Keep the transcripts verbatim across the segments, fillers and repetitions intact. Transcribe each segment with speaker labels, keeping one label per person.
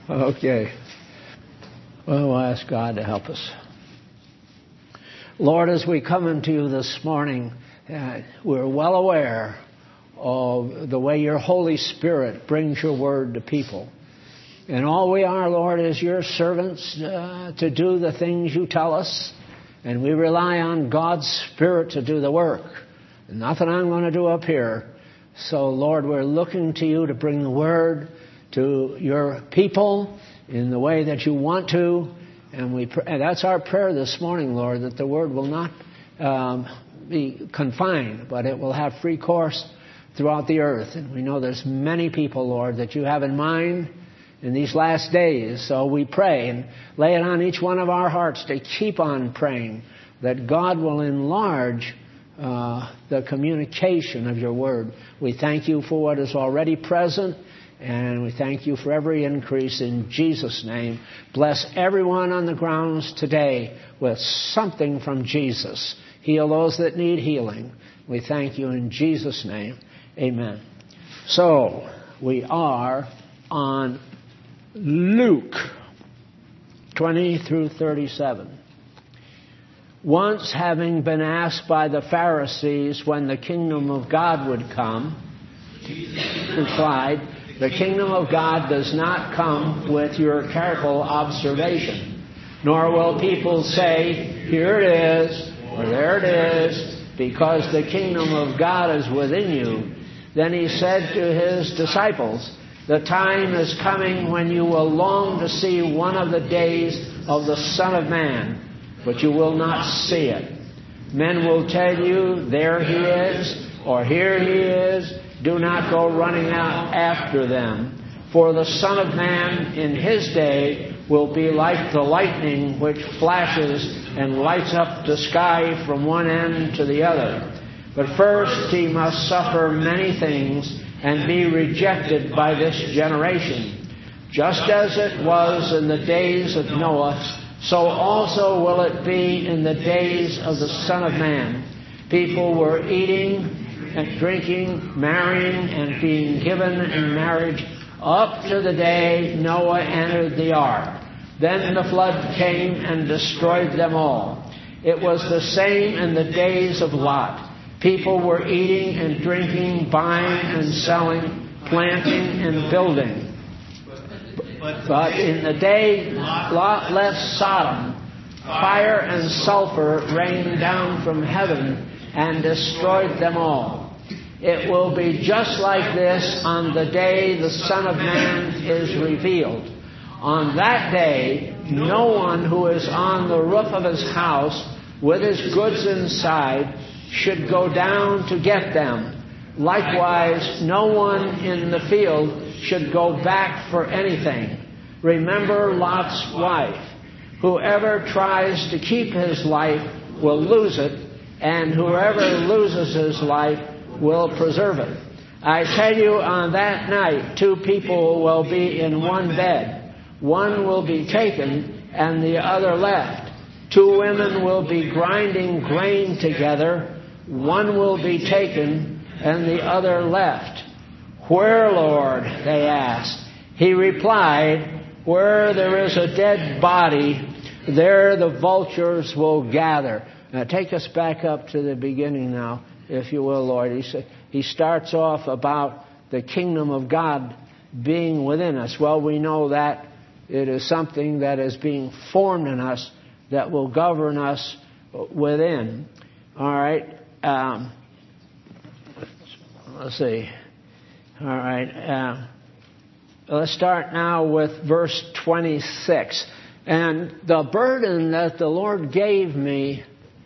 Speaker 1: Okay. Well, we'll ask God to help us. Lord, as we come into you this morning, uh, we're well aware of the way your Holy Spirit brings your word to people. And all we are, Lord, is your servants uh, to do the things you tell us. And we rely on God's Spirit to do the work. Nothing I'm going to do up here. So, Lord, we're looking to you to bring the word to your people in the way that you want to. And we pr- and that's our prayer this morning, Lord, that the word will not um, be confined, but it will have free course throughout the earth. And we know there's many people, Lord, that you have in mind in these last days. So we pray and lay it on each one of our hearts to keep on praying that God will enlarge uh, the communication of your word. We thank you for what is already present, and we thank you for every increase in Jesus' name. Bless everyone on the grounds today with something from Jesus. Heal those that need healing. We thank you in Jesus' name. Amen. So, we are on Luke twenty through thirty-seven. Once having been asked by the Pharisees when the kingdom of God would come, he replied, "The kingdom of God does not come with your careful observation, nor will people say, 'Here it is,' or 'There it is,' because the kingdom of God is within you." Then he said to his disciples, "The time is coming when you will long to see one of the days of the Son of Man, but you will not see it. Men will tell you, 'There he is,' or 'Here he is.' Do not go running out after them. For the Son of Man in his day will be like the lightning which flashes and lights up the sky from one end to the other. But first he must suffer many things and be rejected by this generation. Just as it was in the days of Noah, so also will it be in the days of the Son of Man. People were eating and drinking, marrying, and being given in marriage up to the day Noah entered the ark. Then the flood came and destroyed them all. It was the same in the days of Lot. People were eating and drinking, buying and selling, planting and building. But in the day Lot left Sodom, fire and sulfur rained down from heaven and destroyed them all. It will be just like this on the day the Son of Man is revealed. On that day, no one who is on the roof of his house with his goods inside should go down to get them. Likewise, no one in the field should go back for anything. Remember Lot's wife. Whoever tries to keep his life will lose it, and whoever loses his life will preserve it. I tell you, on that night, two people will be in one bed. One will be taken and the other left. Two women will be grinding grain together. One will be taken and the other left. Where, Lord? They asked. He replied, where there is a dead body, there the vultures will gather. Now take us back up to the beginning now, if you will, Lord. He said, he starts off about the kingdom of God being within us. Well, we know that it is something that is being formed in us that will govern us within. All right. Um, let's see. All right. Uh, let's start now with verse twenty-six. And the burden that the Lord gave me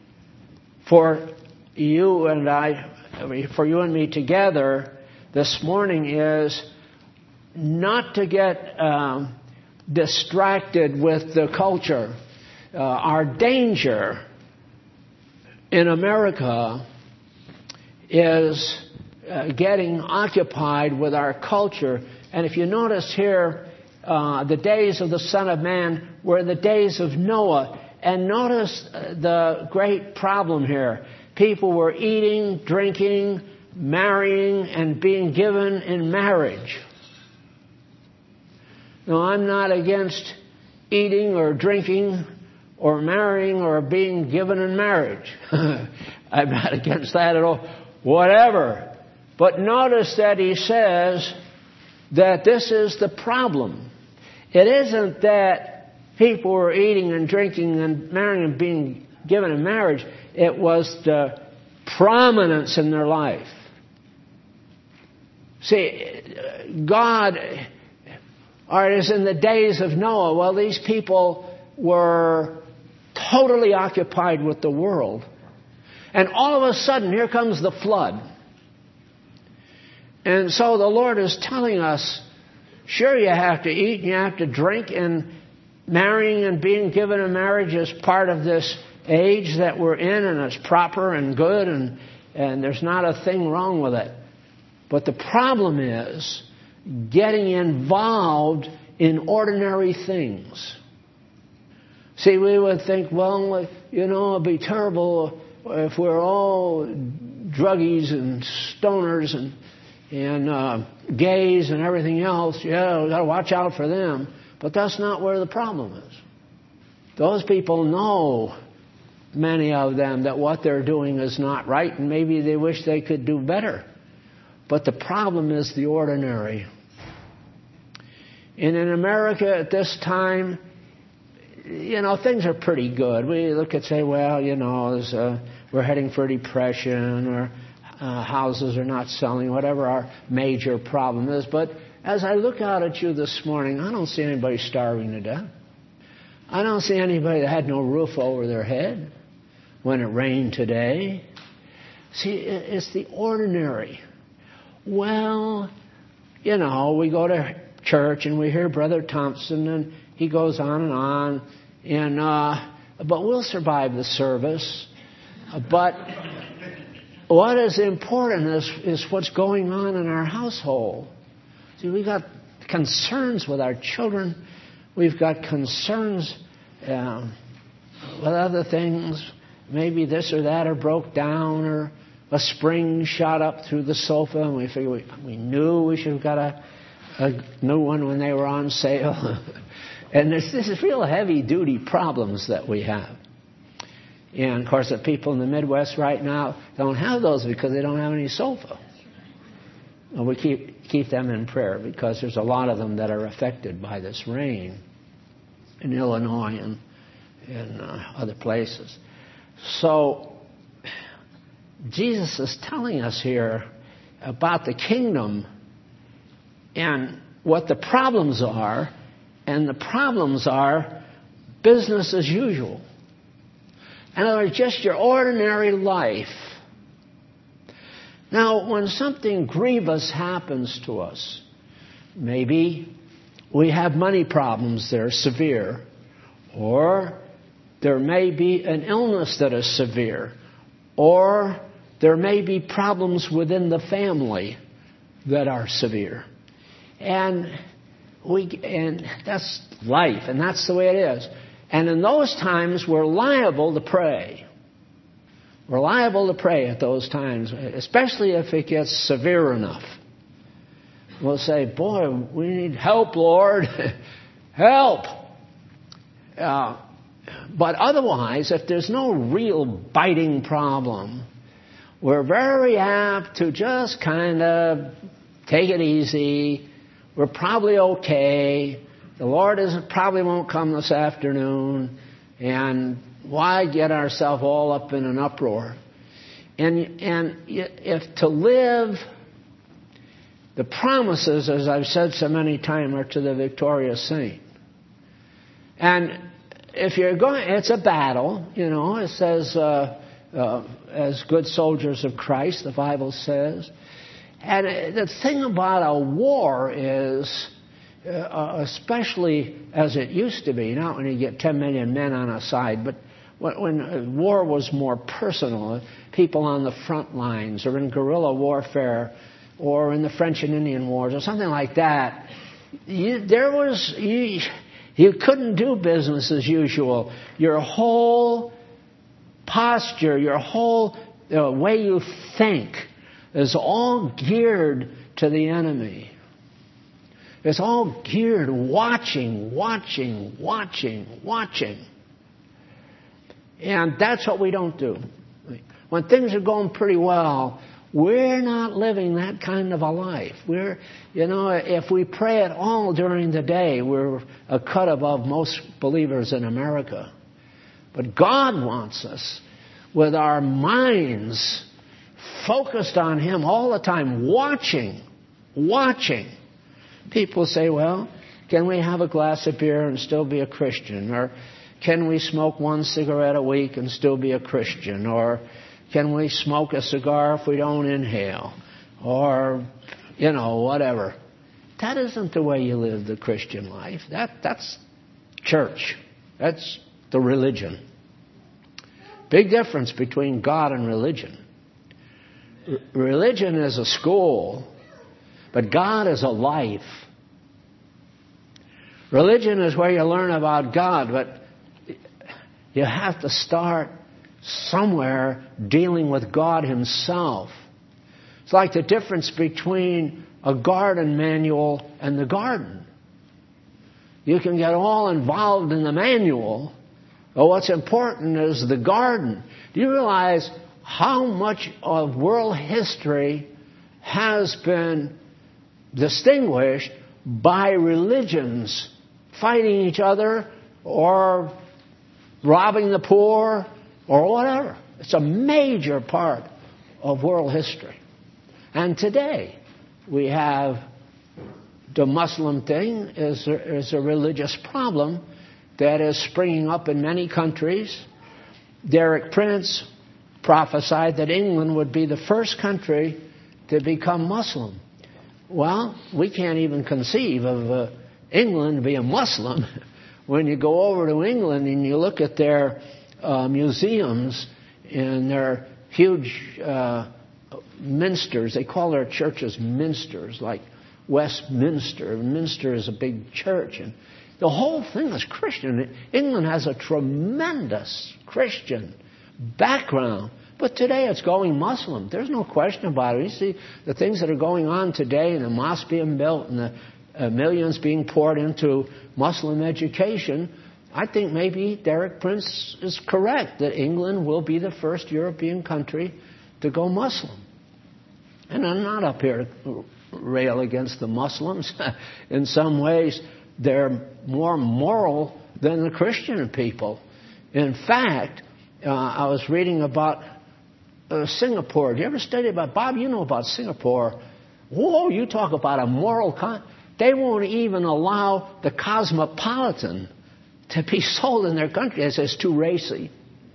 Speaker 1: for you and I, for you and me together this morning is not to get um, distracted with the culture. Uh, our danger in America is uh, getting occupied with our culture. And if you notice here, uh, the days of the Son of Man were the days of Noah. And notice the great problem here. People were eating, drinking, marrying, and being given in marriage. No, I'm not against eating or drinking or marrying or being given in marriage. I'm not against that at all. Whatever. But notice that he says that this is the problem. It isn't that people were eating and drinking and marrying and being given in marriage. It was the prominence in their life. See, God, or it is in the days of Noah, well, these people were totally occupied with the world. And all of a sudden, here comes the flood. And so the Lord is telling us, sure, you have to eat and you have to drink, and marrying and being given in marriage is part of this age that we're in, and it's proper and good, and, and there's not a thing wrong with it. But the problem is getting involved in ordinary things. See, we would think, well, you know, it'd be terrible if we're all druggies and stoners and and uh, gays and everything else. Yeah, we've got to watch out for them. But that's not where the problem is. Those people know, many of them, that what they're doing is not right, and maybe they wish they could do better. But the problem is the ordinary. And in America at this time, you know, things are pretty good. We look and say, well, you know, uh, we're heading for depression, or uh, houses are not selling, whatever our major problem is. But as I look out at you this morning, I don't see anybody starving to death. I don't see anybody that had no roof over their head when it rained today. See, it's the ordinary. Well, you know, we go to church and we hear Brother Thompson, and he goes on and on, and uh, but we'll survive the service. But what is important is, is what's going on in our household. See, we've got concerns with our children. We've got concerns uh, with other things. Maybe this or that or broke down, or a spring shot up through the sofa, and we figure we, we knew we should have got a, a new one when they were on sale. And there's this is real heavy-duty problems that we have. And, of course, the people in the Midwest right now don't have those because they don't have any sofa. And we keep keep them in prayer because there's a lot of them that are affected by this rain in Illinois and in uh, other places. So Jesus is telling us here about the kingdom and what the problems are. And the problems are business as usual. In other words, just your ordinary life. Now, when something grievous happens to us, maybe we have money problems that are severe, or there may be an illness that is severe, or there may be problems within the family that are severe. And we and that's life, and that's the way it is. And in those times, we're liable to pray. We're liable to pray at those times, especially if it gets severe enough. We'll say, boy, we need help, Lord. Help! Uh, but otherwise, if there's no real biting problem, we're very apt to just kind of take it easy. We're probably okay. The Lord is, probably won't come this afternoon. And why get ourselves all up in an uproar? And, and if to live, the promises, as I've said so many times, are to the victorious saint. And if you're going, it's a battle, you know, it says, uh, uh, as good soldiers of Christ, the Bible says. And the thing about a war is, uh, especially as it used to be, not when you get ten million men on a side, but when, when war was more personal, people on the front lines or in guerrilla warfare or in the French and Indian Wars or something like that, you, there was, you, you couldn't do business as usual. Your whole posture, your whole uh, way you think is all geared to the enemy. It's all geared watching, watching, watching, watching. And that's what we don't do. When things are going pretty well, we're not living that kind of a life. We're, you know, if we pray at all during the day, we're a cut above most believers in America. But God wants us with our minds focused on Him all the time, watching, watching. People say, well, can we have a glass of beer and still be a Christian? Or can we smoke one cigarette a week and still be a Christian? Or can we smoke a cigar if we don't inhale? Or, you know, whatever. That isn't the way you live the Christian life. That That's church. That's the religion. Big difference between God and religion. R- religion is a school, but God is a life. Religion is where you learn about God, but you have to start somewhere dealing with God Himself. It's like the difference between a garden manual and the garden. You can get all involved in the manual, but what's important is the garden. Do you realize how much of world history has been distinguished by religions fighting each other or robbing the poor or whatever? It's a major part of world history. And today we have the Muslim thing is a, is a religious problem that is springing up in many countries. Derek Prince prophesied that England would be the first country to become Muslim. Well, we can't even conceive of uh, England being Muslim. When you go over to England and you look at their uh, museums and their huge uh, minsters, they call their churches minsters, like Westminster. Minster is a big church, and the whole thing is Christian. England has a tremendous Christian background, but today it's going Muslim. There's no question about it. You see the things that are going on today, and the mosque being built, and the uh, millions being poured into Muslim education. I think maybe Derek Prince is correct that England will be the first European country to go Muslim. And I'm not up here to rail against the Muslims. In some ways, they're more moral than the Christian people. In fact, uh, I was reading about uh, Singapore. Do you ever study about, Bob, you know about Singapore. Whoa, you talk about a moral con. They won't even allow the Cosmopolitan to be sold in their country. It says too racy.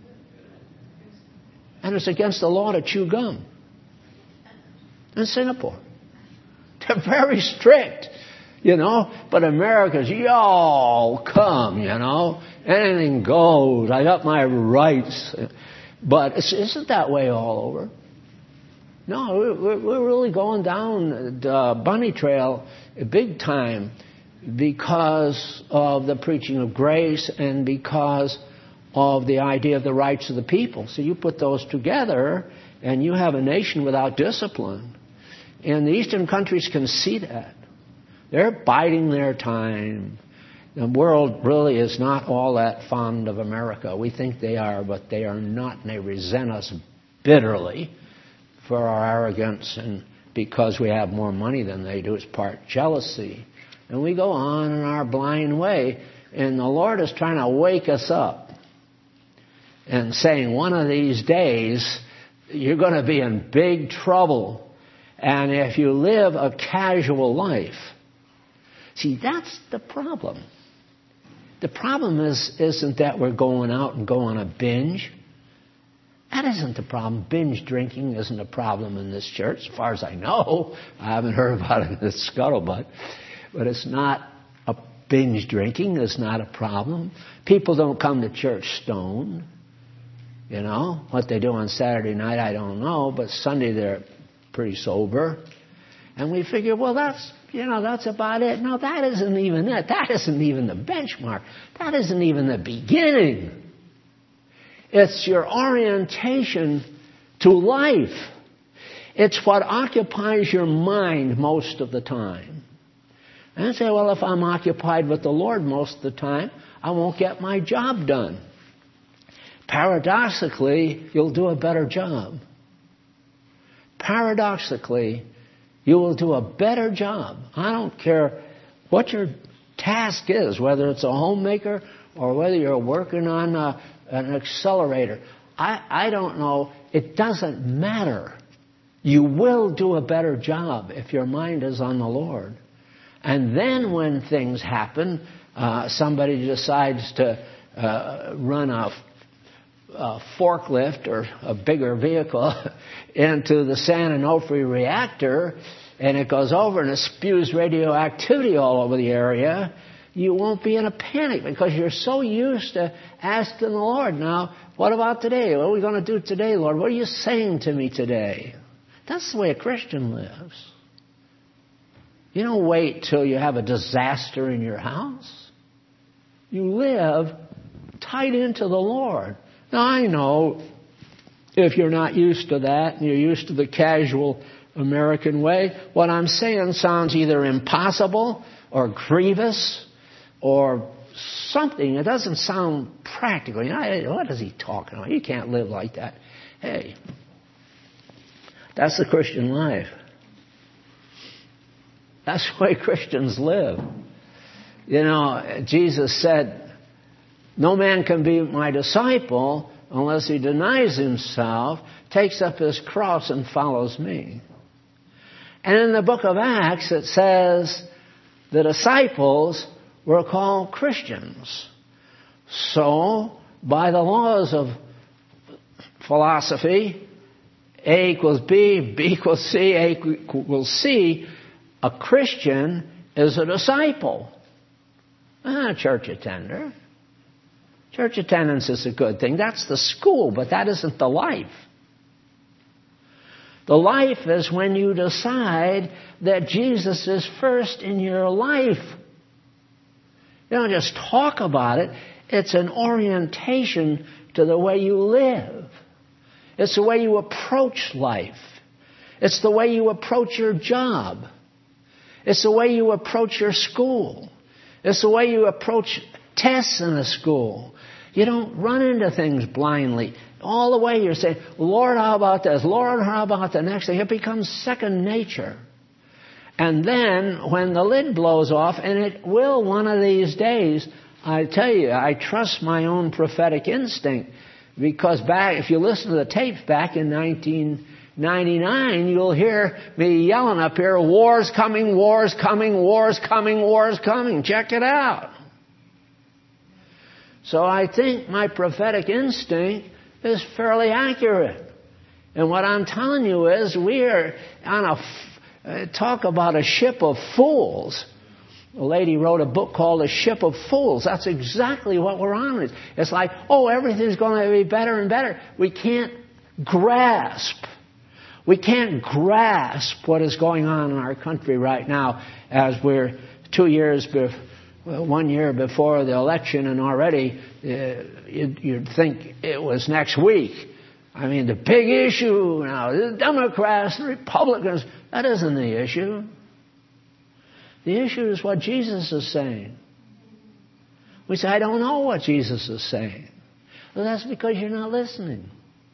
Speaker 1: And it's against the law to chew gum. In Singapore. They're very strict, you know. But America's, yo, come, you know. Anything goes. I got my rights. But it isn't that way all over. No, we're, we're really going down the bunny trail big time because of the preaching of grace and because of the idea of the rights of the people. So you put those together and you have a nation without discipline. And the Eastern countries can see that. They're biding their time. The world really is not all that fond of America. We think they are, but they are not, and they resent us bitterly for our arrogance and because we have more money than they do. It's part jealousy. And we go on in our blind way, and the Lord is trying to wake us up and saying, one of these days, you're going to be in big trouble. And if you live a casual life, see, that's the problem. The problem is, isn't that we're going out and go on a binge. That isn't the problem. Binge drinking isn't a problem in this church, as far as I know. I haven't heard about it in the scuttlebutt. But it's not a binge drinking. It's not a problem. People don't come to church stoned. You know, what they do on Saturday night, I don't know. But Sunday, they're pretty sober. And we figure, well, that's, you know, that's about it. No, that isn't even it. That isn't even the benchmark. That isn't even the beginning. It's your orientation to life. It's what occupies your mind most of the time. And say, well, if I'm occupied with the Lord most of the time, I won't get my job done. Paradoxically, you'll do a better job. Paradoxically, you will do a better job. I don't care what your task is, whether it's a homemaker or whether you're working on a, an accelerator. I, I don't know. It doesn't matter. You will do a better job if your mind is on the Lord. And then when things happen, uh, somebody decides to uh, run a, a forklift or a bigger vehicle into the San Onofre reactor, and it goes over and it spews radioactivity all over the area, you won't be in a panic because you're so used to asking the Lord, now, what about today? What are we going to do today, Lord? What are you saying to me today? That's the way a Christian lives. You don't wait till you have a disaster in your house. You live tied into the Lord. Now, I know if you're not used to that and you're used to the casual American way, what I'm saying sounds either impossible or grievous or something. It doesn't sound practical. You know, what is he talking about? You can't live like that. Hey, that's the Christian life. That's the way Christians live. You know, Jesus said, no man can be my disciple unless he denies himself, takes up his cross, and follows me. And in the book of Acts, it says the disciples were called Christians. So, by the laws of philosophy, A equals B, B equals C, A equals C, a Christian is a disciple. Not a church attender. Church attendance is a good thing. That's the school, but that isn't the life. The life is when you decide that Jesus is first in your life. You don't just talk about it. It's an orientation to the way you live. It's the way you approach life. It's the way you approach your job. It's the way you approach your school. It's the way you approach tests in a school. You don't run into things blindly. All the way you're saying, Lord, how about this? Lord, how about the next thing? It becomes second nature. And then when the lid blows off, and it will one of these days, I tell you, I trust my own prophetic instinct. Because back, if you listen to the tapes back in nineteen ninety-nine, you'll hear me yelling up here, war's coming, war's coming, war's coming, war's coming. Check it out. So I think my prophetic instinct is fairly accurate. And what I'm telling you is we're on a, uh, talk about a ship of fools. A lady wrote a book called A Ship of Fools. That's exactly what we're on. It's like, oh, everything's going to be better and better. We can't grasp. We can't grasp what is going on in our country right now as we're two years before. Well, one year before the election, and already uh, you'd, you'd think it was next week. I mean, the big issue now, the Democrats, the Republicans, that isn't the issue. The issue is what Jesus is saying. We say, I don't know what Jesus is saying. Well, that's because you're not listening.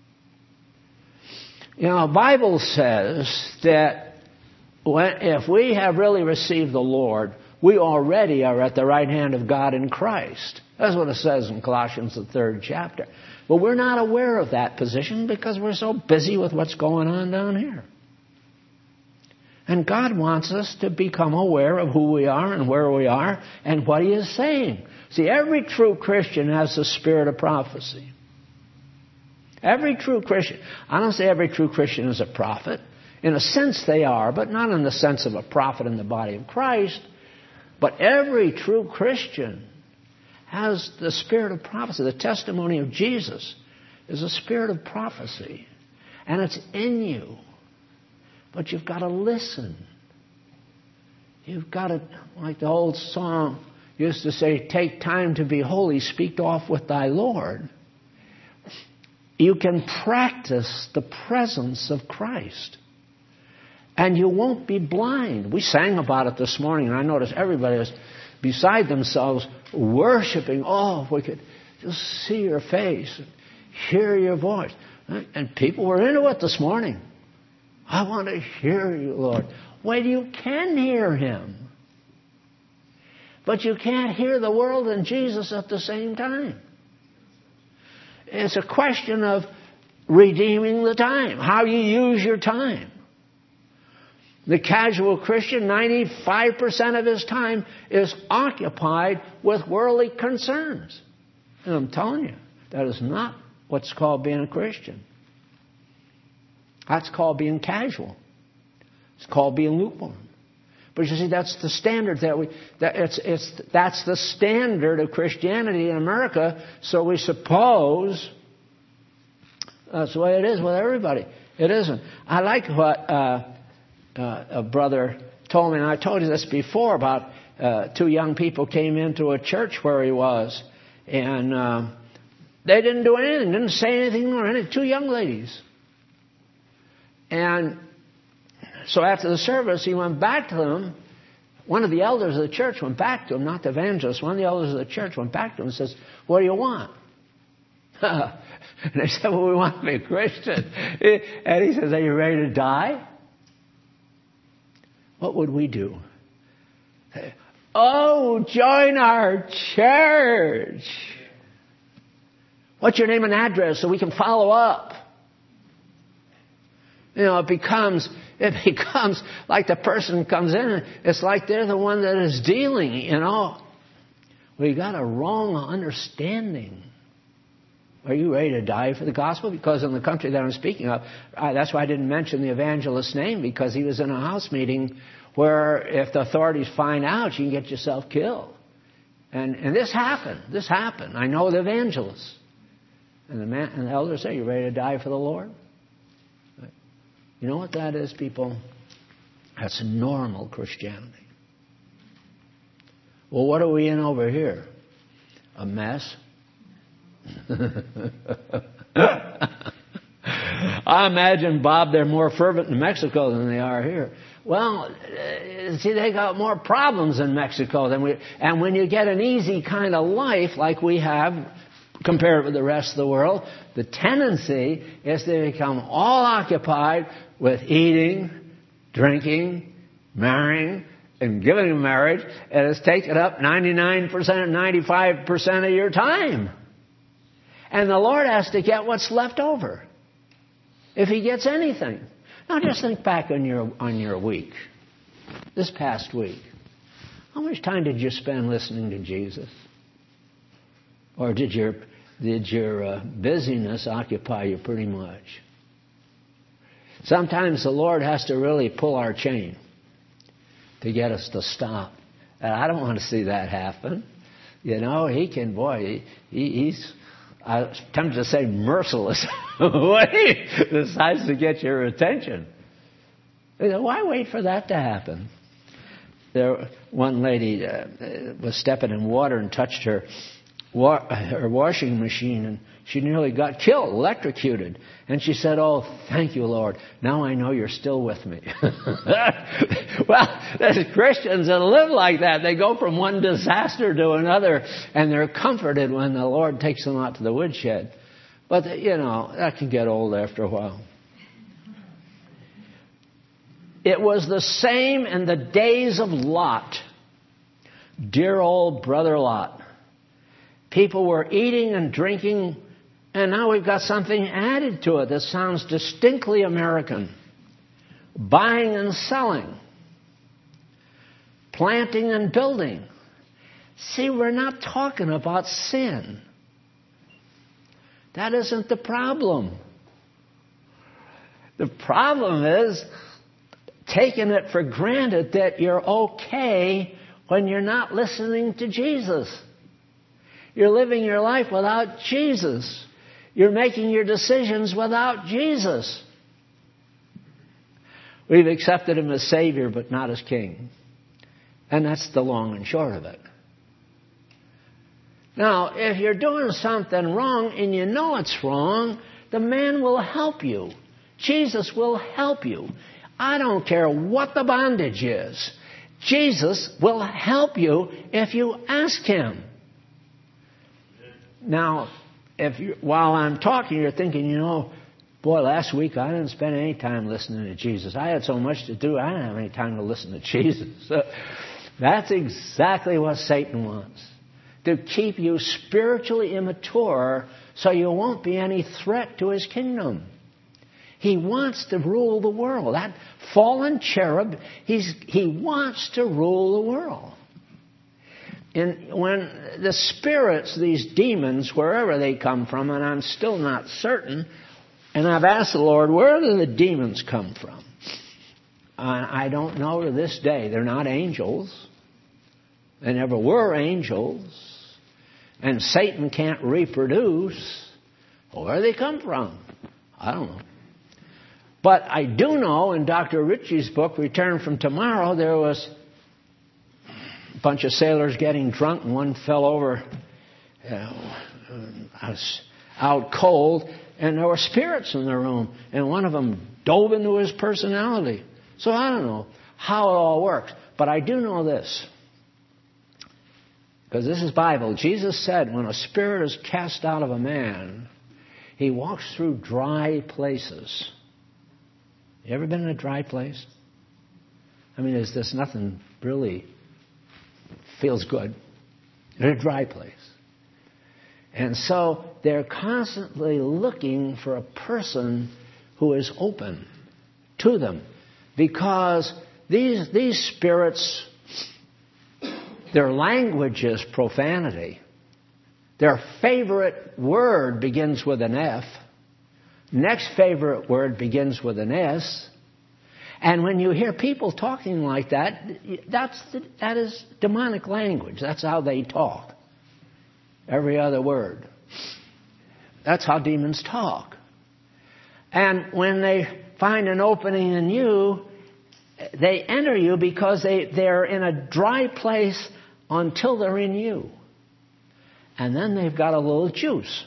Speaker 1: You know, the Bible says that when, if we have really received the Lord, we already are at the right hand of God in Christ. That's what it says in Colossians, the third chapter. But we're not aware of that position because we're so busy with what's going on down here. And God wants us to become aware of who we are and where we are and what He is saying. See, every true Christian has the spirit of prophecy. Every true Christian. I don't say every true Christian is a prophet. In a sense they are, but not in the sense of a prophet in the body of Christ. But every true Christian has the spirit of prophecy. The testimony of Jesus is a spirit of prophecy. And it's in you. But you've got to listen. You've got to, like the old song used to say, take time to be holy, speak off with thy Lord. You can practice the presence of Christ. And you won't be blind. We sang about it this morning, and I noticed everybody was beside themselves worshiping. Oh, if we could just see your face and hear your voice. And people were into it this morning. I want to hear you, Lord. Well, you can hear him. But you can't hear the world and Jesus at the same time. It's a question of redeeming the time, how you use your time. The casual Christian, ninety-five percent of his time is occupied with worldly concerns. And I'm telling you, that is not what's called being a Christian. That's called being casual. It's called being lukewarm. But you see, that's the standard that we, that it's, it's, that's the standard of Christianity in America. So we suppose that's the way it is with everybody. It isn't. I like what uh, uh, a brother told me, and I told you this before about uh, two young people came into a church where he was, and uh, they didn't do anything, didn't say anything or anything. Two young ladies. And so after the service, he went back to them. One of the elders of the church went back to him, not the evangelist. One of the elders of the church went back to him and says, "What do you want?" And they said, "Well, we want to be a Christian." And he says, "Are you ready to die?" What would we do? "Oh, join our church. What's your name and address so we can follow up?" You know, it becomes, it becomes like the person comes in, it's like they're the one that is dealing, you know. We got a wrong understanding. Are you ready to die for the gospel? Because in the country that I'm speaking of, uh, that's why I didn't mention the evangelist's name, because he was in a house meeting where if the authorities find out, you can get yourself killed. And and this happened. This happened. I know the evangelist. And the man and the elder say, "You ready to die for the Lord?" You know what that is, people? That's normal Christianity. Well, what are we in over here? A mess? I imagine, Bob, they're more fervent in Mexico than they are here. Well, see, they got more problems in Mexico than we... And when you get an easy kind of life like we have, compared with the rest of the world, the tendency is to become all occupied with eating, drinking, marrying, and giving in marriage, and it's taken up ninety-nine percent, ninety-five percent of your time. And the Lord has to get what's left over, if He gets anything. Now just think back on your on your week, this past week. How much time did you spend listening to Jesus? Or did your did your uh, busyness occupy you pretty much? Sometimes the Lord has to really pull our chain to get us to stop. And I don't want to see that happen. You know, He can, boy, he, He's, I'm tempted to say merciless when He decides to get your attention. Why wait for that to happen? There, one lady uh, was stepping in water and touched her wa- her washing machine, and she nearly got killed, electrocuted. And she said, "Oh, thank you, Lord. Now I know you're still with me." Well, there's Christians that live like that. They go from one disaster to another, and they're comforted when the Lord takes them out to the woodshed. But, you know, that can get old after a while. It was the same in the days of Lot. Dear old brother Lot. People were eating and drinking, and now we've got something added to it that sounds distinctly American. Buying and selling. Planting and building. See, we're not talking about sin. That isn't the problem. The problem is taking it for granted that you're okay when you're not listening to Jesus. You're living your life without Jesus. You're making your decisions without Jesus. We've accepted Him as Savior, but not as King. And that's the long and short of it. Now, if you're doing something wrong and you know it's wrong, the man will help you. Jesus will help you. I don't care what the bondage is. Jesus will help you if you ask Him. Now, if you, while I'm talking, you're thinking, you know, boy, last week I didn't spend any time listening to Jesus. I had so much to do, I didn't have any time to listen to Jesus. So that's exactly what Satan wants. To keep you spiritually immature so you won't be any threat to his kingdom. He wants to rule the world. That fallen cherub, he's, he wants to rule the world. And when the spirits, these demons, wherever they come from, and I'm still not certain, and I've asked the Lord, where do the demons come from? Uh, I don't know to this day. They're not angels. They never were angels. And Satan can't reproduce. Where do they come from? I don't know. But I do know in Doctor Ritchie's book, Return from Tomorrow, there was a bunch of sailors getting drunk and one fell over you know, out cold, and there were spirits in the room, and one of them dove into his personality. So I don't know how it all works, but I do know this. Because this is Bible. Jesus said when a spirit is cast out of a man, he walks through dry places. You ever been in a dry place? I mean, there's, there's nothing really feels good. In a dry place. And so they're constantly looking for a person who is open to them. Because these, these spirits, their language is profanity. Their favorite word begins with an F. Next favorite word begins with an S. And when you hear people talking like that, that's the, that is demonic language. That's how they talk. Every other word. That's how demons talk. And when they find an opening in you, they enter you because they, they're in a dry place until they're in you. And then they've got a little juice.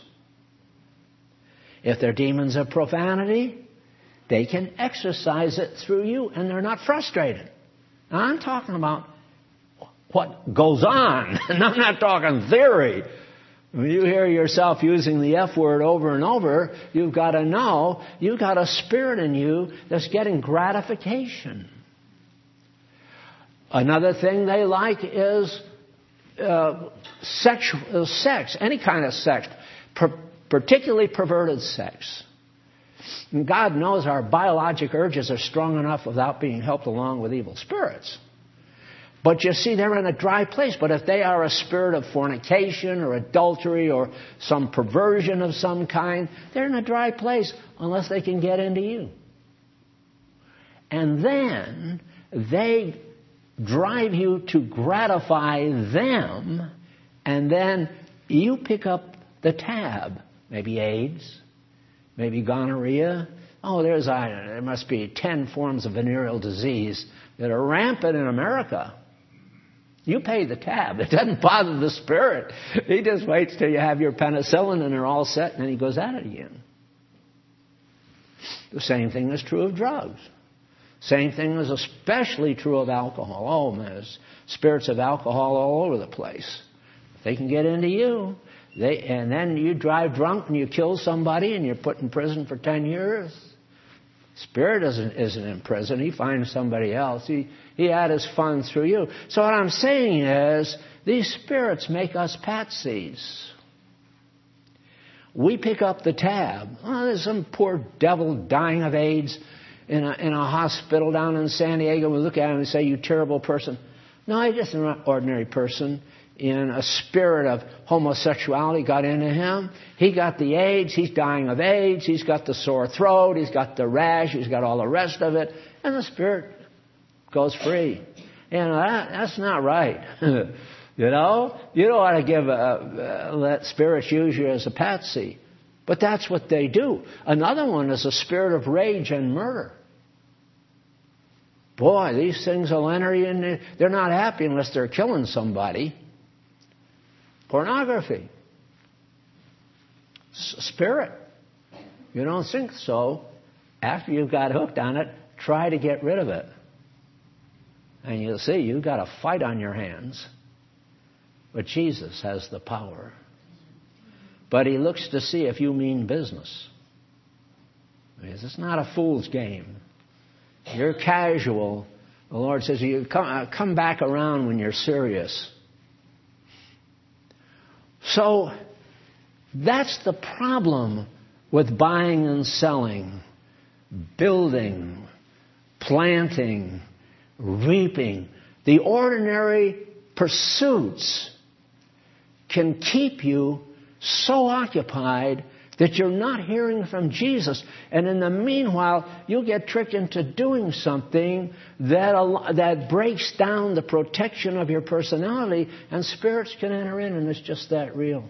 Speaker 1: If they're demons of profanity, they can exercise it through you and they're not frustrated. Now I'm talking about what goes on. And I'm not talking theory. When you hear yourself using the F word over and over, you've got to know you've got a spirit in you that's getting gratification. Another thing they like is uh, sexual sex, any kind of sex, per- particularly perverted sex. And God knows our biologic urges are strong enough without being helped along with evil spirits. But you see, they're in a dry place. But if they are a spirit of fornication or adultery or some perversion of some kind, they're in a dry place unless they can get into you. And then they drive you to gratify them, and then you pick up the tab. Maybe AIDS, maybe gonorrhea. Oh, there's I don't know, there must be ten forms of venereal disease that are rampant in America. You pay the tab. It doesn't bother the spirit. He just waits till you have your penicillin and they're all set, and then he goes at it again. The same thing is true of drugs. Same thing is especially true of alcohol. Oh, man, there's spirits of alcohol all over the place. If they can get into you, they, and then you drive drunk and you kill somebody and you're put in prison for ten years. Spirit isn't, isn't in prison. He finds somebody else. He, he had his fun through you. So what I'm saying is, these spirits make us patsies. We pick up the tab. Oh, there's some poor devil dying of AIDS in a, in a hospital down in San Diego. We look at him and say, you terrible person. No, he's just an ordinary person. In a spirit of homosexuality got into him. He got the AIDS. He's dying of AIDS. He's got the sore throat. He's got the rash. He's got all the rest of it. And the spirit goes free. You know, that, that's not right. You know? You don't want to give a, uh, let spirits use you as a patsy. But that's what they do. Another one is a spirit of rage and murder. Boy, these things will enter you in. They're not happy unless they're killing somebody. Pornography. S- spirit. You don't think so. After you've got hooked on it, try to get rid of it. And you'll see, you've got a fight on your hands. But Jesus has the power. But He looks to see if you mean business. Because it's not a fool's game. You're casual. The Lord says, you come, uh, come back around when you're serious. So, that's the problem with buying and selling, building, planting, reaping. The ordinary pursuits can keep you so occupied that you're not hearing from Jesus. And in the meanwhile, you'll get tricked into doing something that, that breaks down the protection of your personality, and spirits can enter in, and it's just that real.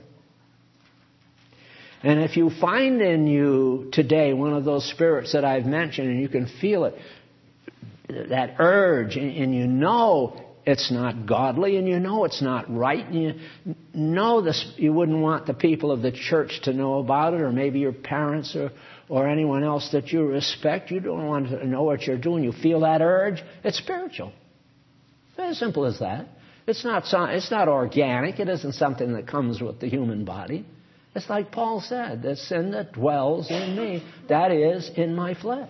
Speaker 1: And if you find in you today one of those spirits that I've mentioned, and you can feel it, that urge, and you know it's not godly, and you know it's not right, and you know this, you wouldn't want the people of the church to know about it, or maybe your parents or, or anyone else that you respect. You don't want to know what you're doing. You feel that urge. It's spiritual. It's as simple as that. It's not, it's not organic. It isn't something that comes with the human body. It's like Paul said, the sin that dwells in me, that is in my flesh.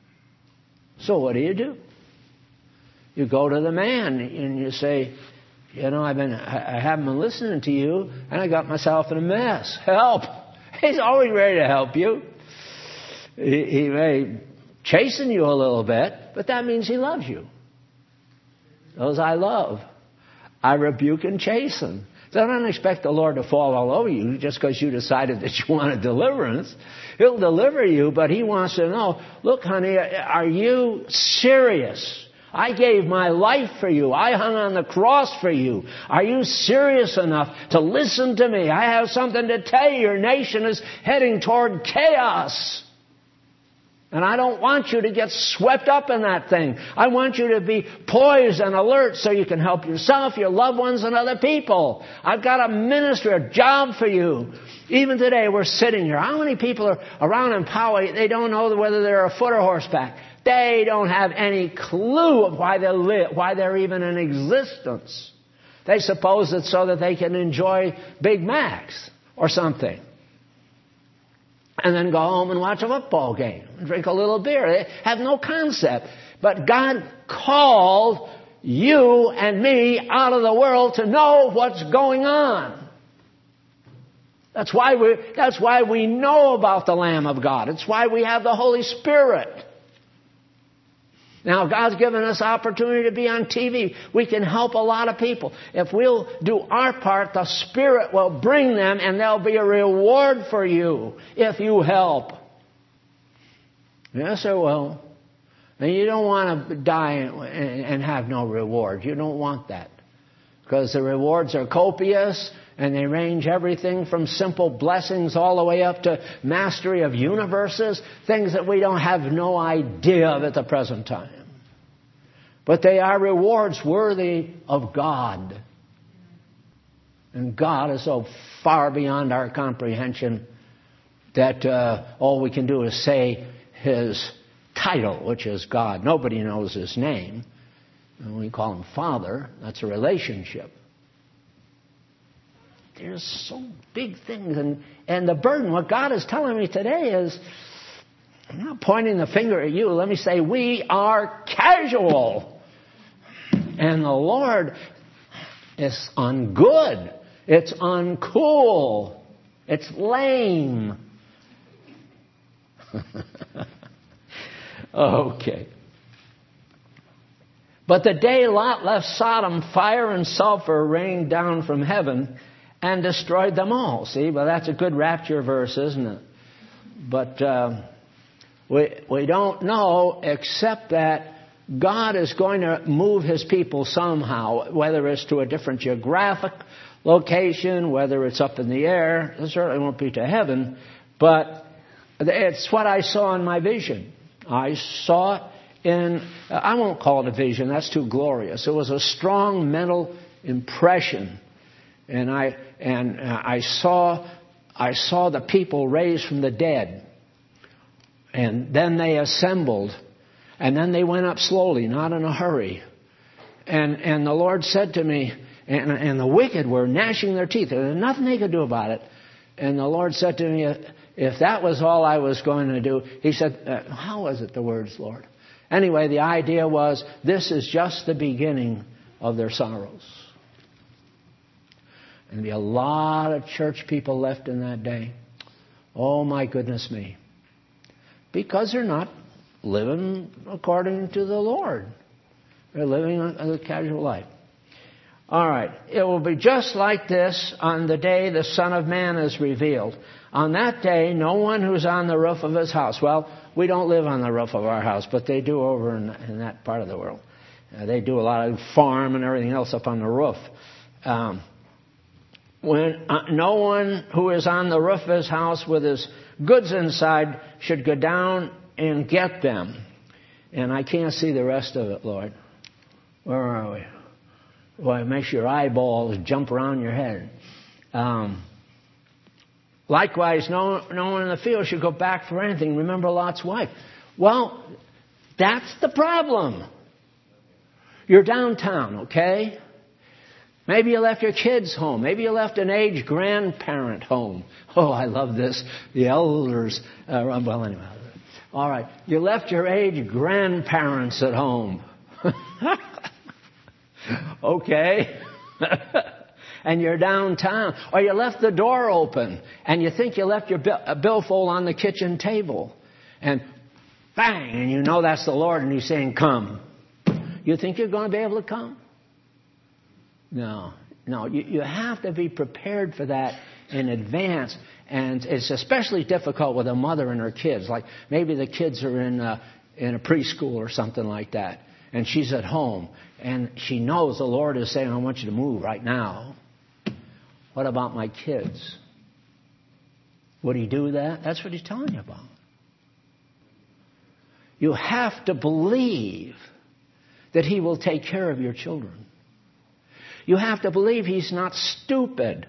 Speaker 1: So what do you do? You go to the man and you say, you know, I've been, I haven't been listening to you, and I got myself in a mess. Help! He's always ready to help you. He, he may chasten you a little bit, but that means he loves you. Those I love, I rebuke and chasten. So don't expect the Lord to fall all over you just because you decided that you want a deliverance. He'll deliver you, but He wants to know, look, honey, are you serious? I gave my life for you. I hung on the cross for you. Are you serious enough to listen to me? I have something to tell you. Your nation is heading toward chaos. And I don't want you to get swept up in that thing. I want you to be poised and alert so you can help yourself, your loved ones, and other people. I've got a ministry, a job for you. Even today, we're sitting here. How many people are around in Poway, they don't know whether they're afoot or horseback? They don't have any clue of why they live, why they're even in existence. They suppose it's so that they can enjoy Big Macs or something. And then go home and watch a football game and drink a little beer. They have no concept. But God called you and me out of the world to know what's going on. That's why we, that's why we know about the Lamb of God. It's why we have the Holy Spirit. Now, God's given us opportunity to be on T V. We can help a lot of people. If we'll do our part, the Spirit will bring them, and there'll be a reward for you if you help. Yes, there will. And you don't want to die and have no reward. You don't want that. Because the rewards are copious, and they range everything from simple blessings all the way up to mastery of universes, things that we don't have no idea of at the present time. But they are rewards worthy of God. And God is so far beyond our comprehension that uh, all we can do is say His title, which is God. Nobody knows His name. And we call Him Father. That's a relationship. There's so big things. And, and the burden, what God is telling me today is, I'm not pointing the finger at you. Let me say, we are casual. And the Lord is ungood. It's uncool. It's lame. Okay. But the day Lot left Sodom, fire and sulfur rained down from heaven and destroyed them all. See, well, that's a good rapture verse, isn't it? But uh, we we don't know except that God is going to move His people somehow, whether it's to a different geographic location, whether it's up in the air. It certainly won't be to heaven, but it's what I saw in my vision. I saw it in, I won't call it a vision, that's too glorious. It was a strong mental impression. And I and I saw I saw the people raised from the dead. And then they assembled. And then they went up slowly, not in a hurry. And and the Lord said to me, and, and the wicked were gnashing their teeth. There was nothing they could do about it. And the Lord said to me, if that was all I was going to do, He said, uh, how was it the words, Lord? Anyway, the idea was, this is just the beginning of their sorrows. And there'll be a lot of church people left in that day. Oh, my goodness me. Because they're not living according to the Lord. They're living a casual life. All right. It will be just like this on the day the Son of Man is revealed. On that day, no one who's on the roof of his house. Well, we don't live on the roof of our house, but they do over in, in that part of the world. Uh, they do a lot of farm and everything else up on the roof. Um, when uh, no one who is on the roof of his house with his goods inside should go down and get them. And I can't see the rest of it, Lord. Where are we? Well, it makes your eyeballs jump around your head. Um, likewise, no, no one in the field should go back for anything. Remember Lot's wife. Well, that's the problem. You're downtown, okay? Maybe you left your kids home. Maybe you left an aged grandparent home. Oh, I love this. The elders. Uh, well, anyway. All right. You left your aged grandparents at home. Okay. And you're downtown. Or you left the door open and you think you left your bill, a billfold on the kitchen table. And bang, and you know that's the Lord and He's saying, come. You think you're going to be able to come? No. No, you, you have to be prepared for that in advance. And it's especially difficult with a mother and her kids. Like maybe the kids are in a, in a preschool or something like that. And she's at home. And she knows the Lord is saying, I want you to move right now. What about my kids? Would He do that? That's what He's telling you about. You have to believe that He will take care of your children. You have to believe He's not stupid.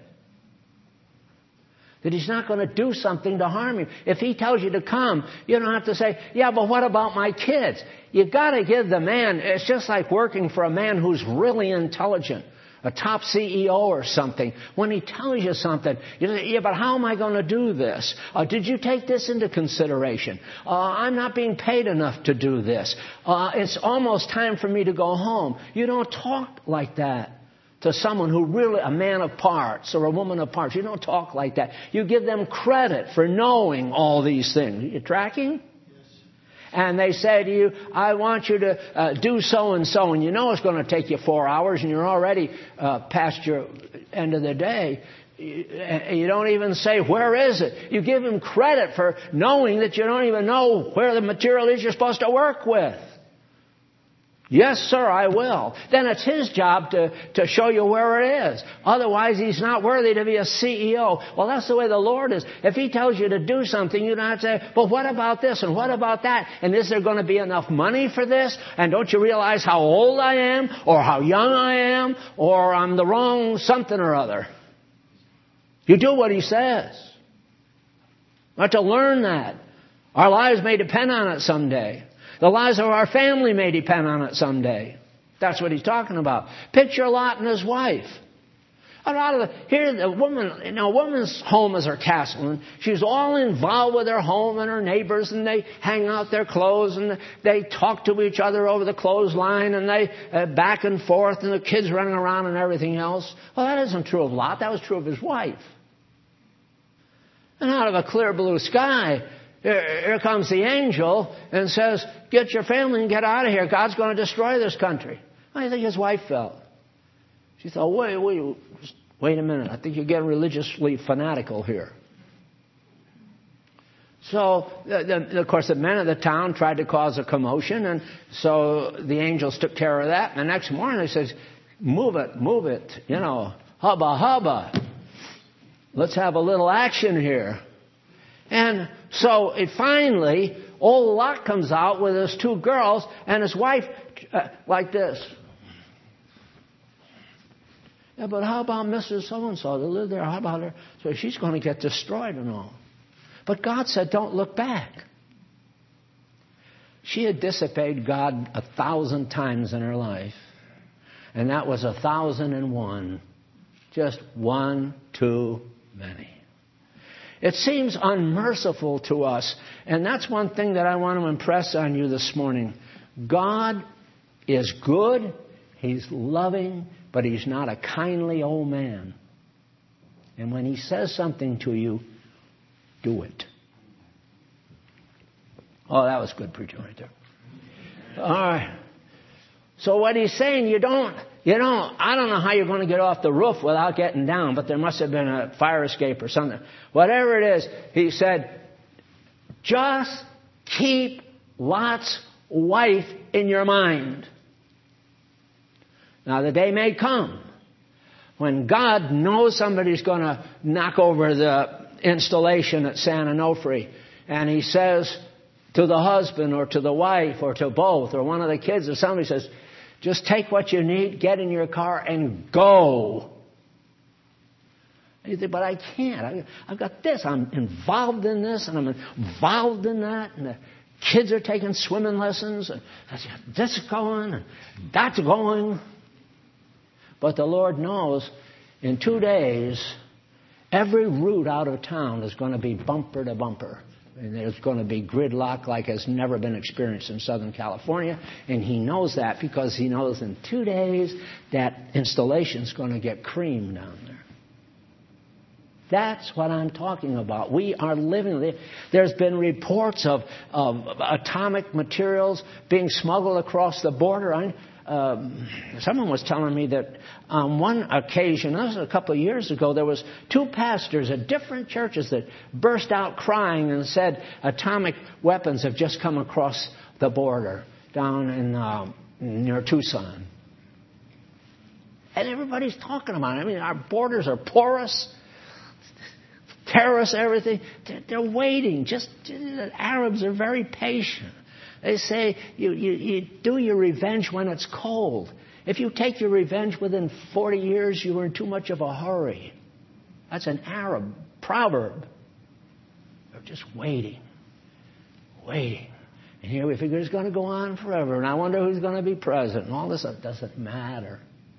Speaker 1: That He's not going to do something to harm you. If He tells you to come, you don't have to say, yeah, but what about my kids? You've got to give the man, it's just like working for a man who's really intelligent, a top C E O or something. When he tells you something, you say, yeah, but how am I going to do this? Uh, did you take this into consideration? Uh, I'm not being paid enough to do this. Uh, it's almost time for me to go home. You don't talk like that to someone who really, a man of parts or a woman of parts. You don't talk like that. You give them credit for knowing all these things. Are you tracking? Yes. And they say to you, I want you to uh, do so and so. And you know it's going to take you four hours and you're already uh, past your end of the day. You don't even say, where is it? You give him credit for knowing that you don't even know where the material is you're supposed to work with. Yes, sir, I will. Then it's his job to, to show you where it is. Otherwise, he's not worthy to be a C E O. Well, that's the way the Lord is. If He tells you to do something, you don't have to say, but what about this and what about that? And is there going to be enough money for this? And don't you realize how old I am or how young I am or I'm the wrong something or other? You do what He says. You have to learn that. Our lives may depend on it someday. The lives of our family may depend on it someday. That's what He's talking about. Picture Lot and his wife. A lot of the, here, the woman, you know, a woman's home is her castle, and she's all involved with her home and her neighbors, and they hang out their clothes, and they talk to each other over the clothesline, and they uh, back and forth, and the kids running around and everything else. Well, that isn't true of Lot. That was true of his wife. And out of a clear blue sky, here comes the angel and says, get your family and get out of here. God's going to destroy this country. How do you think his wife felt? She thought, wait, wait, wait a minute. I think you're getting religiously fanatical here. So, the, the, of course, the men of the town tried to cause a commotion, and so the angels took care of that. And the next morning, they says, move it, move it, you know, hubba, hubba. Let's have a little action here. And so it finally, old Lot comes out with his two girls and his wife uh, like this. Yeah, but how about Missus So-and-so that lived there? How about her? So she's going to get destroyed and all. But God said, don't look back. She had disobeyed God a thousand times in her life. And that was a thousand and one. Just one too many. It seems unmerciful to us. And that's one thing that I want to impress on you this morning. God is good. He's loving. But He's not a kindly old man. And when He says something to you, do it. Oh, that was good preaching right there. All right. So what He's saying, you don't, you don't, I don't know how you're going to get off the roof without getting down, but there must have been a fire escape or something. Whatever it is, He said, just keep Lot's wife in your mind. Now the day may come when God knows somebody's going to knock over the installation at San Onofre, and He says to the husband or to the wife or to both or one of the kids or somebody says, just take what you need, get in your car, and go. And you think, but I can't. I, I've got this. I'm involved in this, and I'm involved in that. And the kids are taking swimming lessons. And this is going, and that's going. But the Lord knows in two days, every route out of town is going to be bumper to bumper. And there's going to be gridlock like has never been experienced in Southern California. And He knows that because He knows in two days that installation's going to get creamed down there. That's what I'm talking about. We are living. There's been reports of, of atomic materials being smuggled across the border. I, um, someone was telling me that on one occasion, this was a couple of years ago, there was two pastors at different churches that burst out crying and said atomic weapons have just come across the border down in uh, near Tucson. And everybody's talking about it. I mean, our borders are porous. Terrorists, everything. They're, they're waiting. Just the Arabs are very patient. They say you, you, you do your revenge when it's cold. If you take your revenge within forty years, you are in too much of a hurry. That's an Arab proverb. They're just waiting. Waiting. And here we figure it's going to go on forever. And I wonder who's going to be president. And all this stuff doesn't matter.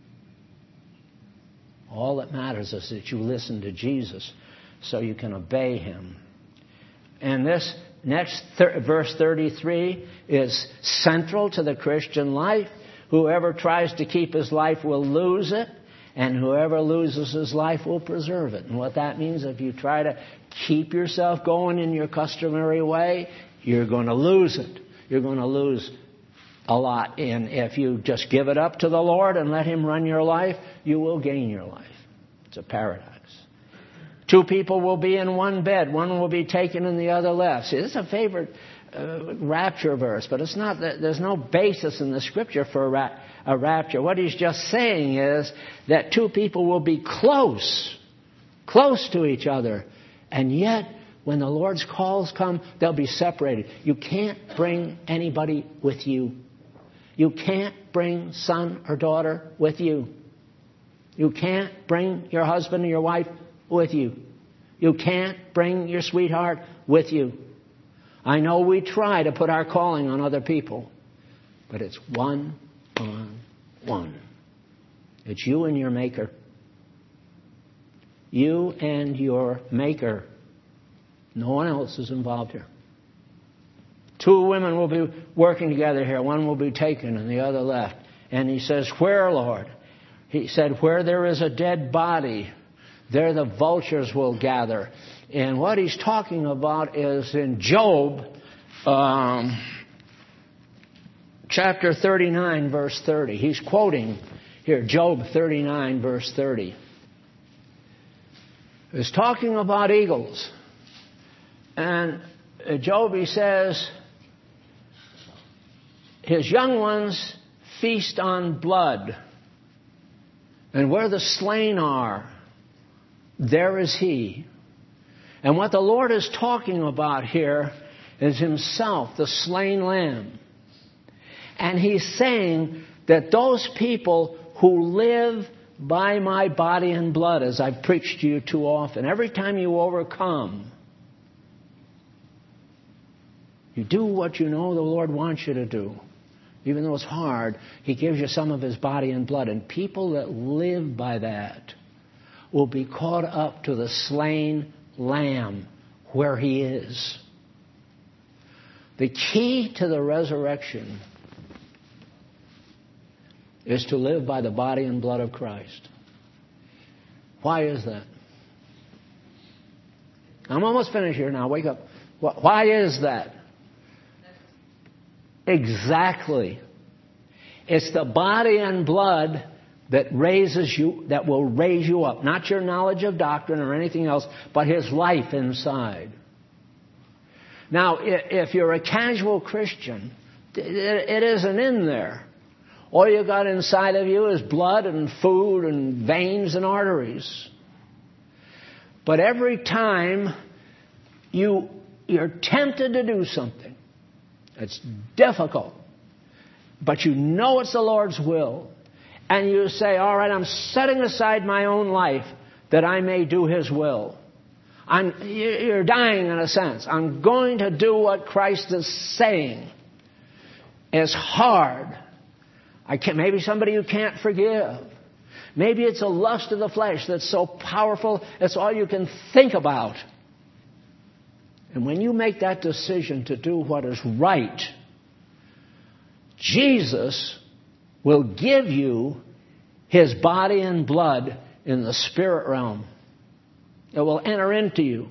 Speaker 1: All that matters is that you listen to Jesus so you can obey Him. And this next thir- verse thirty-three is central to the Christian life. Whoever tries to keep his life will lose it, and whoever loses his life will preserve it. And what that means, if you try to keep yourself going in your customary way, you're going to lose it. You're going to lose a lot. And if you just give it up to the Lord and let Him run your life, you will gain your life. It's a paradox. Two people will be in one bed. One will be taken and the other left. See, this is a favorite uh, rapture verse, but it's not. There's no basis in the Scripture for a, ra- a rapture. What he's just saying is that two people will be close, close to each other, and yet when the Lord's calls come, they'll be separated. You can't bring anybody with you. You can't bring son or daughter with you. You can't bring your husband or your wife with you. You can't bring your sweetheart with you. I know we try to put our calling on other people, but it's one on one. It's you and your Maker. You and your Maker. No one else is involved here. Two women will be working together here. One will be taken and the other left. And he says, where, Lord? He said, where there is a dead body, there the vultures will gather. And what he's talking about is in Job, um, chapter thirty-nine, verse thirty. He's quoting here, Job thirty-nine, verse thirty. He's talking about eagles. And Job, he says, his young ones feast on blood. And where the slain are, there is he. And what the Lord is talking about here is Himself, the slain lamb. And He's saying that those people who live by my body and blood, as I've preached to you too often, every time you overcome, You do what you know the Lord wants you to do. Even though it's hard, He gives you some of His body and blood. And people that live by that will be caught up to the slain Lamb where He is. The key to the resurrection is to live by the body and blood of Christ. Why is that? I'm almost finished here now. Wake up. Why is that? Exactly. It's the body and blood that raises you, that will raise you up. Not your knowledge of doctrine or anything else, but His life inside. Now, if you're a casual Christian, it isn't in there. All you got inside of you is blood and food and veins and arteries. But every time you, you're tempted to do something, it's difficult, but you know it's the Lord's will, and you say, all right, I'm setting aside my own life that I may do His will. I'm, you're dying in a sense. I'm going to do what Christ is saying. It's hard. I can't, maybe somebody you can't forgive. Maybe it's a lust of the flesh that's so powerful, it's all you can think about. And when you make that decision to do what is right, Jesus will give you His body and blood in the spirit realm. It will enter into you.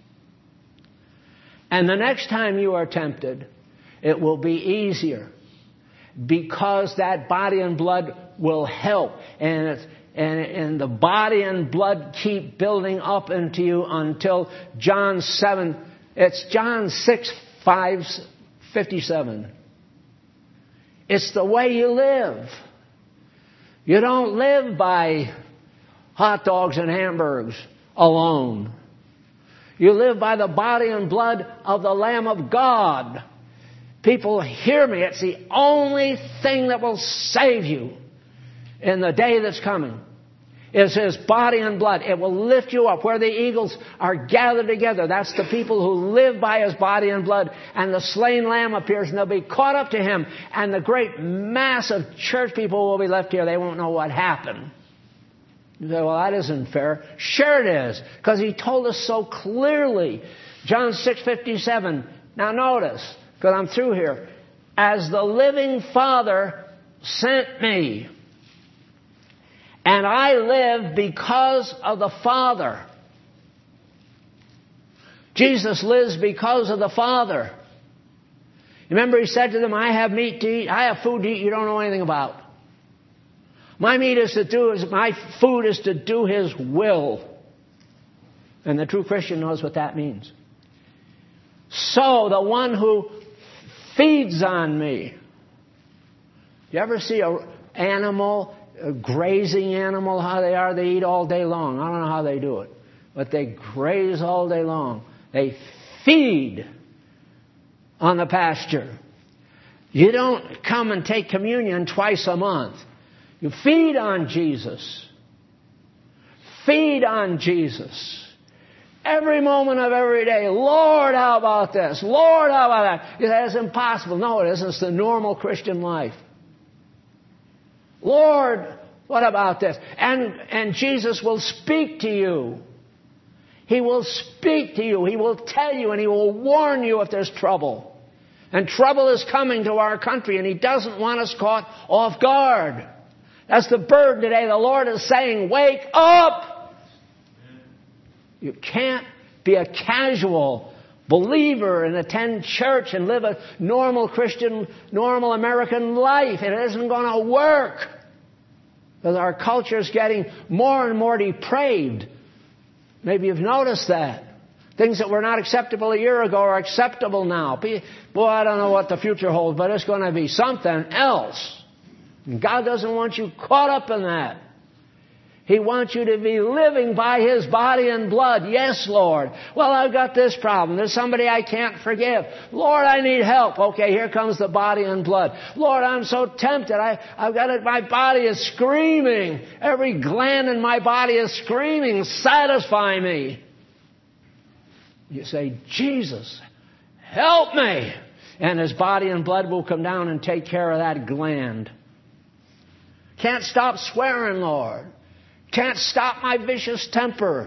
Speaker 1: And the next time you are tempted, it will be easier, because that body and blood will help. And, it's, and, and the body and blood keep building up into you until John seven, it's John six, five, fifty-seven. It's the way you live. You don't live by hot dogs and hamburgers alone. You live by the body and blood of the Lamb of God. People, hear me. It's the only thing that will save you in the day that's coming. Is His body and blood. It will lift you up. Where the eagles are gathered together, that's the people who live by His body and blood. And the slain Lamb appears, and they'll be caught up to Him. And the great mass of church people will be left here. They won't know what happened. You say, well, that isn't fair. Sure it is, because He told us so clearly. John six fifty-seven. Now notice, because I'm through here. As the living Father sent me, and I live because of the Father. Jesus lives because of the Father. Remember, He said to them, I have meat to eat. I have food to eat you don't know anything about. My meat is to do, my food is to do His will. And the true Christian knows what that means. So, the one who feeds on me. You ever see an animal, a grazing animal, how they are? They eat all day long. I don't know how they do it. But they graze all day long. They feed on the pasture. You don't come and take communion twice a month. You feed on Jesus. Feed on Jesus. Every moment of every day. Lord, how about this? Lord, how about that? You say, that's impossible. No, it isn't. It's the normal Christian life. Lord, what about this? And, and Jesus will speak to you. He will speak to you. He will tell you, and He will warn you if there's trouble. And trouble is coming to our country, and He doesn't want us caught off guard. That's the burden today. The Lord is saying, wake up! You can't be a casual believer and attend church and live a normal Christian, normal American life. It isn't going to work. Because our culture is getting more and more depraved. Maybe you've noticed that. Things that were not acceptable a year ago are acceptable now. Boy, I don't know what the future holds, but it's going to be something else. And God doesn't want you caught up in that. He wants you to be living by His body and blood. Yes, Lord. Well, I've got this problem. There's somebody I can't forgive. Lord, I need help. Okay, here comes the body and blood. Lord, I'm so tempted. I, I've got it. My body is screaming. Every gland in my body is screaming. Satisfy me. You say, Jesus, help me. And His body and blood will come down and take care of that gland. Can't stop swearing, Lord. Can't stop my vicious temper.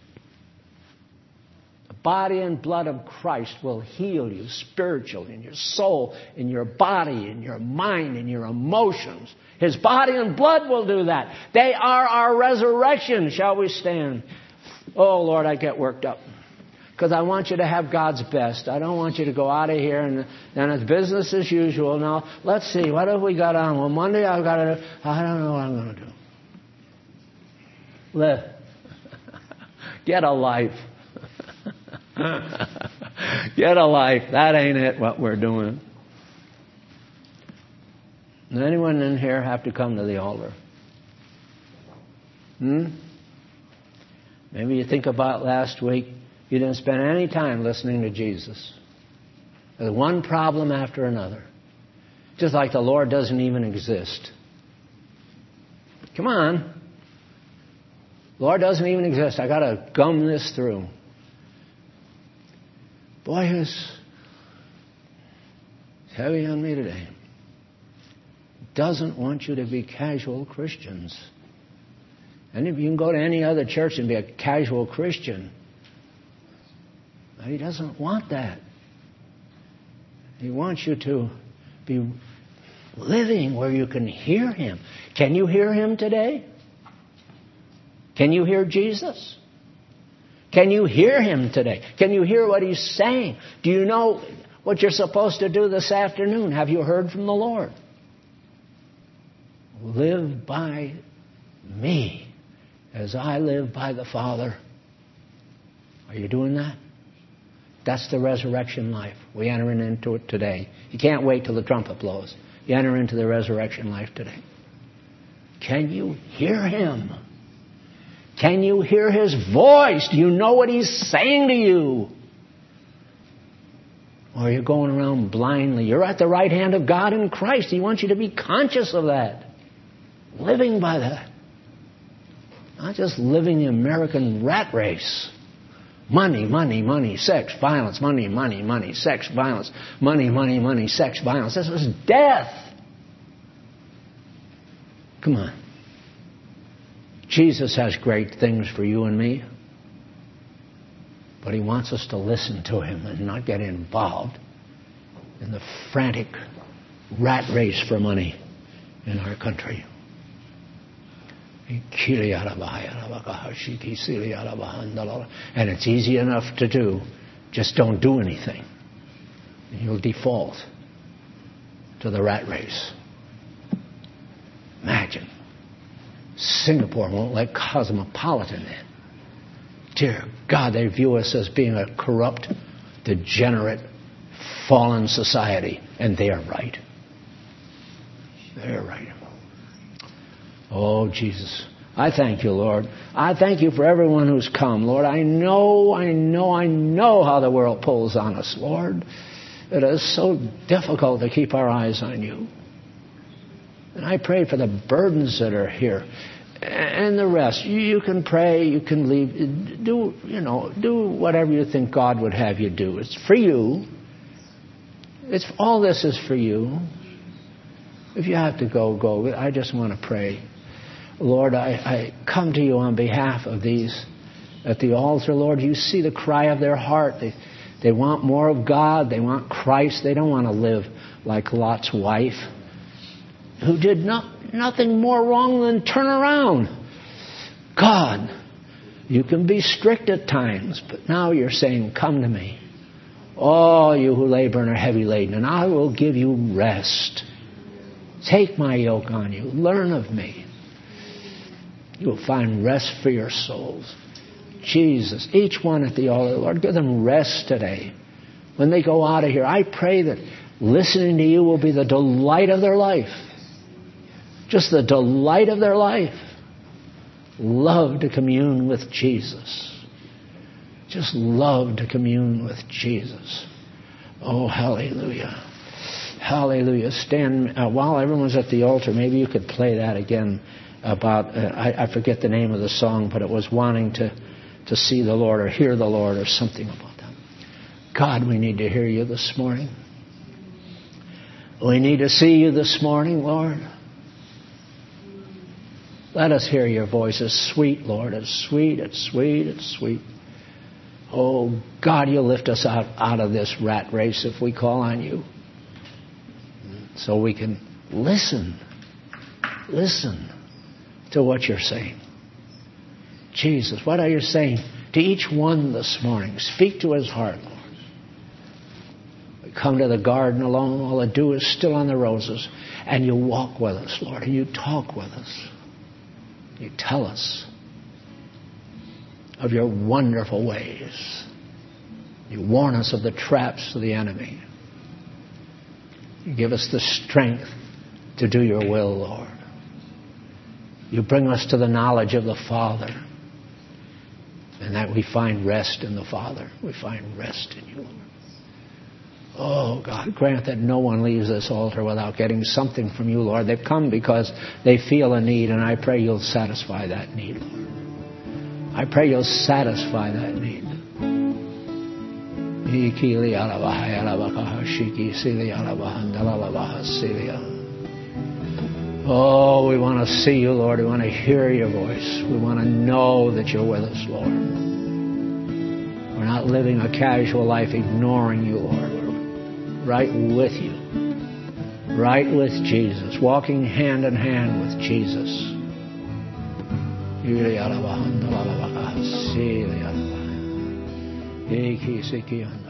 Speaker 1: The body and blood of Christ will heal you spiritually, in your soul, in your body, in your mind, in your emotions. His body and blood will do that. They are our resurrection. Shall we stand? Oh, Lord, I get worked up. Because I want you to have God's best. I don't want you to go out of here and then it's business as usual. Now, let's see. What have we got on? Well, Monday I've got to do. I don't know what I'm going to do. Live. Get a life. Get a life. That ain't it, what we're doing. Does anyone in here have to come to the altar? Hmm? Maybe you think about last week. You didn't spend any time listening to Jesus. There's one problem after another. Just like the Lord doesn't even exist. Come on. Lord doesn't even exist. I got to gum this through. Boy, it's heavy on me today. Doesn't want you to be casual Christians. And if you can go to any other church and be a casual Christian, He doesn't want that. He wants you to be living where you can hear Him. Can you hear Him today? Can you hear Jesus? Can you hear Him today? Can you hear what He's saying? Do you know what you're supposed to do this afternoon? Have you heard from the Lord? Live by me as I live by the Father. Are you doing that? That's the resurrection life. We enter into it today. You can't wait till the trumpet blows. You enter into the resurrection life today. Can you hear Him? Can you hear His voice? Do you know what He's saying to you? Or are you going around blindly? You're at the right hand of God in Christ. He wants you to be conscious of that. Living by that. Not just living the American rat race. Money, money, money, sex, violence, money, money, money, sex, violence, money, money, money, sex, violence. This is death. Come on. Jesus has great things for you and me. But He wants us to listen to Him and not get involved in the frantic rat race for money in our country. And it's easy enough to do. Just don't do anything. And you'll default to the rat race. Imagine. Singapore won't let Cosmopolitan in. Dear God, they view us as being a corrupt, degenerate, fallen society. And they are right. They're right. Oh, Jesus. I thank you, Lord. I thank you for everyone who's come, Lord. I know, I know, I know how the world pulls on us, Lord. It is so difficult to keep our eyes on you. And I pray for the burdens that are here and the rest. You can pray, you can leave. Do, you know, do whatever you think God would have you do. It's for you. It's all this is for you. If you have to go, go. I just want to pray. Lord, I, I come to you on behalf of these at the altar. Lord, you see the cry of their heart. They, they want more of God. They want Christ. They don't want to live like Lot's wife, who did not, nothing more wrong than turn around. God, you can be strict at times, but now you're saying, come to me. All you who labor and are heavy laden, and I will give you rest. Take my yoke on you. Learn of me. You'll find rest for your souls. Jesus, each one at the altar, Lord, give them rest today. When they go out of here, I pray that listening to you will be the delight of their life. Just the delight of their life. Love to commune with Jesus. Just love to commune with Jesus. Oh, hallelujah. Hallelujah. Stand, uh, while everyone's at the altar, maybe you could play that again about, uh, I, I forget the name of the song, but it was wanting to, to see the Lord or hear the Lord or something about that. God, we need to hear you this morning. We need to see you this morning, Lord. Let us hear your voice. It's sweet, Lord. It's sweet, it's sweet, it's sweet. Oh, God, you'll lift us out, out of this rat race if we call on you. So we can listen. Listen to what you're saying. Jesus, what are you saying to each one this morning? Speak to his heart, Lord. We come to the garden alone. All the dew is still on the roses. And you walk with us, Lord. And you talk with us. You tell us of your wonderful ways. You warn us of the traps of the enemy. You give us the strength to do your will, Lord. You bring us to the knowledge of the Father. And that we find rest in the Father. We find rest in you, Lord. Oh, God, grant that no one leaves this altar without getting something from you, Lord. They've come because they feel a need, and I pray you'll satisfy that need, Lord. I pray you'll satisfy that need. Oh, we want to see you, Lord. We want to hear your voice. We want to know that you're with us, Lord. We're not living a casual life ignoring you, Lord. We're right with you. Right with Jesus. Walking hand in hand with Jesus. Eki